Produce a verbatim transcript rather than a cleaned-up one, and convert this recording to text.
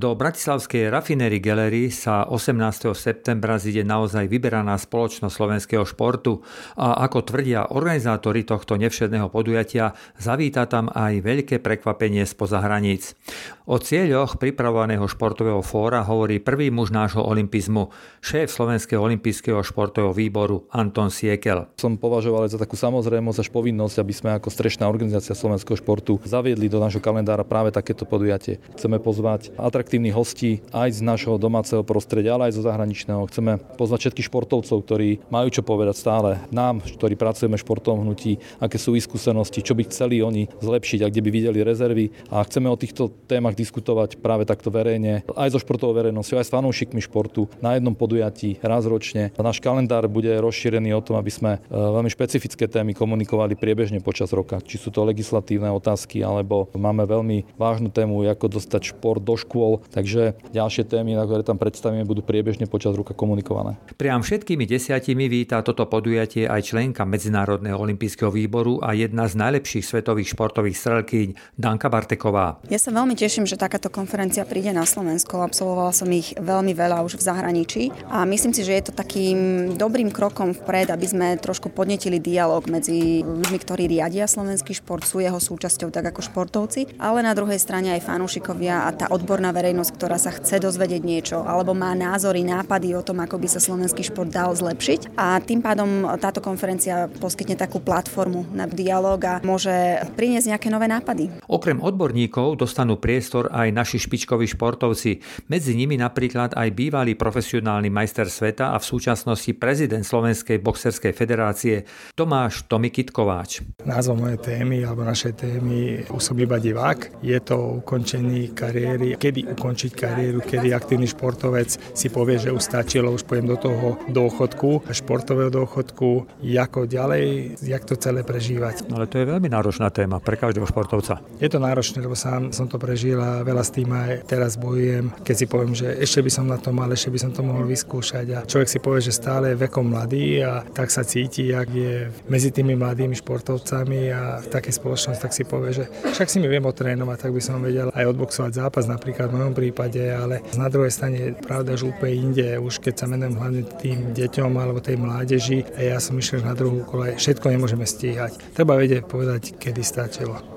Do bratislavskej Raffinerie Gallery sa osemnásteho septembra zíde naozaj vyberaná spoločnosť slovenského športu a ako tvrdia organizátori tohto nevšedného podujatia, zavíta tam aj veľké prekvapenie spoza hraníc. O cieľoch pripravovaného športového fóra hovorí prvý muž nášho olympizmu, šéf Slovenského olympijského športového výboru Anton Siekel. Som považoval za takú samozrejmosť až povinnosť, aby sme ako strešná organizácia slovenského športu zaviedli do nášho kalendára práve takéto podujatie. Chceme pozvať atraktívnych hostí aj z nášho domáceho prostredia, ale aj zo zahraničného. Chceme pozvať všetkých športovcov, ktorí majú čo povedať stále nám, ktorí pracujeme v športovom hnutí, aké sú ich skúsenosti, čo by chceli oni zlepšiť a kde by videli rezervy. A chceme o týchto témach diskutovať práve takto verejne, aj so športovou verejnosťou, aj s fanúšikmi športu na jednom podujatí raz ročne. Náš kalendár bude rozšírený o tom, aby sme veľmi špecifické témy komunikovali priebežne počas roka. Či sú to legislatívne otázky, alebo máme veľmi vážnu tému, ako dostať šport do škôl. Takže ďalšie témy, na ktoré tam predstavíme, budú priebežne počas roka komunikované. Priam všetkými desiatimi víta toto podujatie aj členka Medzinárodného olympijského výboru a jedna z najlepších svetových športových strelkyň Danka Barteková. Ja sa veľmi teším, že takáto konferencia príde na Slovensko. Absolvovala som ich veľmi veľa už v zahraničí a myslím si, že je to takým dobrým krokom vpred, aby sme trošku podnetili dialog medzi ľuďmi, ktorí riadia slovenský šport, sú jeho súčasťou tak ako športovci, ale na druhej strane aj fanúšikovia a tá odborná verejnosť, ktorá sa chce dozvedieť niečo alebo má názory, nápady o tom, ako by sa slovenský šport dal zlepšiť. A tým pádom táto konferencia poskytne takú platformu na dialog a môže priniesť nejaké nové nápady. Okrem odborníkov dostanú priestor aj naši špičkoví športovci. Medzi nimi napríklad aj bývalý profesionálny majster sveta a v súčasnosti prezident Slovenskej boxerskej federácie Tomáš Tomi Kitkováč. Názvom mojej témy alebo našej témy Som iba divák. Je to ukončenie kariéry. Kedy ukončiť kariéru, kedy aktívny športovec si povie, že už stačilo, už pôjdem do toho dôchodku, športového dôchodku, ako ďalej, jak to celé prežívať. Ale to je veľmi náročná téma pre každého športovca. Je to náročné, lebo sám som to prežil a veľa s tým aj teraz bojujem. Keď si poviem, že ešte by som na to mal, ešte by som to mohol vyskúšať a človek si povie, že stále je vekom mladý a tak sa cíti, jak je medzi tými mladými športovcami a v takej spoločnosti, tak si povie, že však si mi viem otrénovať, tak by som vedel aj odboxovať zápas napríklad v mojom prípade, ale na druhej strane je pravda, že úplne inde, už keď sa menujem hlavne tým deťom alebo tej mládeži a ja som išiel na druhú kolej, všetko nemôžeme stíhať. Treba vedieť povedať, kedy stačilo.